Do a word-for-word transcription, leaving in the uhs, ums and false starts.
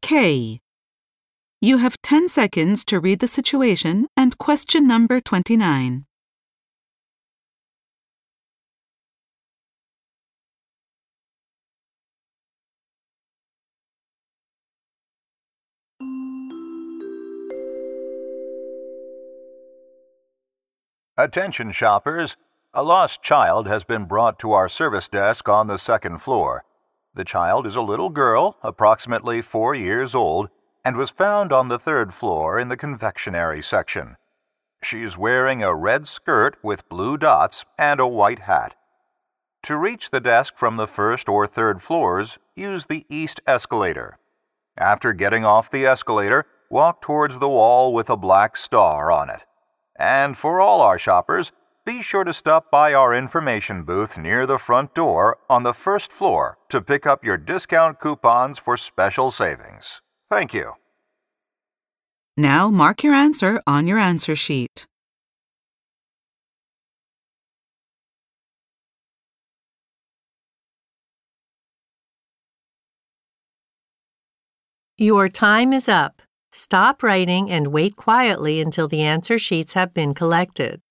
K. You have ten seconds to read the situation and question number twenty-nine. Attention shoppers, a lost child has been brought to our service desk on the second floor. The child is a little girl, approximately four years old, and was found on the third floor in the confectionery section. She's wearing a red skirt with blue dots and a white hat. To reach the desk from the first or third floors, use the east escalator. After getting off the escalator, walk towards the wall with a black star on it. And for all our shoppers, be sure to stop by our information booth near the front door on the first floor to pick up your discount coupons for special savings. Thank you. Now mark your answer on your answer sheet. Your time is up. Stop writing and wait quietly until the answer sheets have been collected.